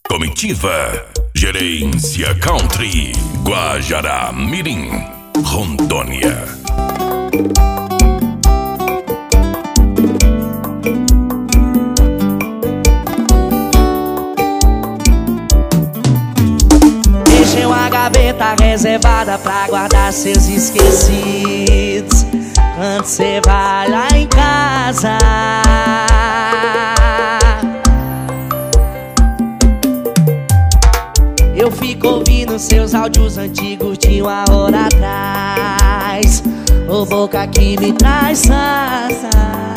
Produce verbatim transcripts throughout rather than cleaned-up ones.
Comitiva, Gerência Country, Guajará Mirim, Rondônia. Deixei uma gaveta reservada pra guardar seus esquecidos quando cê vai lá em casa. Eu fico ouvindo seus áudios antigos de uma hora atrás. Ô boca que me traz sasas.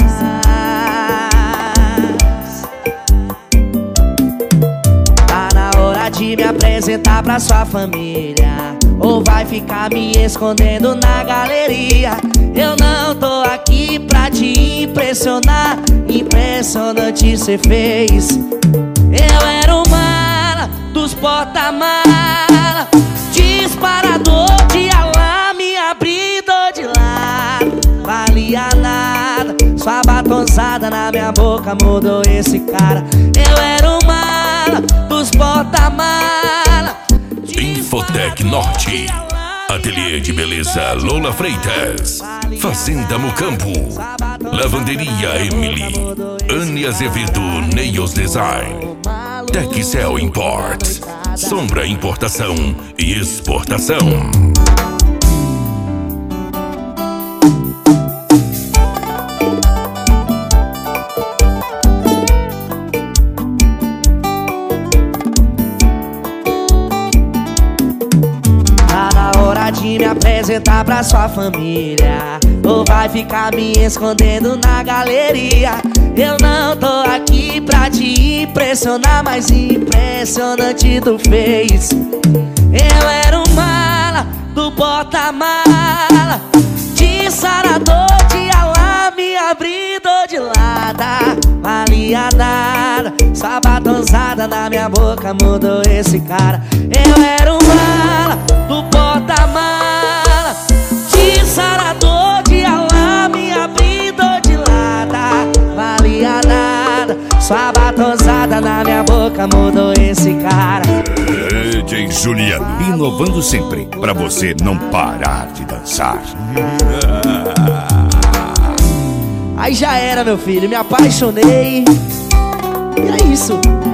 Tá na hora de me apresentar pra sua família, ou vai ficar me escondendo na galeria? Eu não tô aqui pra te impressionar, impressionante cê fez. Eu era o mala dos porta-mala, disparador de alarme, abridor de lado. Valia nada, sua batonzada na minha boca mudou esse cara. Eu era o mala dos porta-mala. Infotec Norte, Ateliê de Beleza Lola Freitas, Fazenda Mocampo, Lavanderia Emily, Anne Azevedo Nails Design, Texcel Import, Sombra Importação e Exportação. De me apresentar pra sua família, ou vai ficar me escondendo na galeria? Eu não tô aqui pra te impressionar, mas impressionante tu fez. Eu era um mala do porta-mala, disparador de alarme, abridor de lata. Valia nada, sua batonzada na minha boca mudou esse cara. Eu era um mala do porta-mala, disparador de alarme, abridor de lata. Valia nada, sua batonzada na minha boca mudou esse cara. D J Juliano, inovando sempre pra você não parar de dançar. Aí já era, meu filho, me apaixonei. E é isso.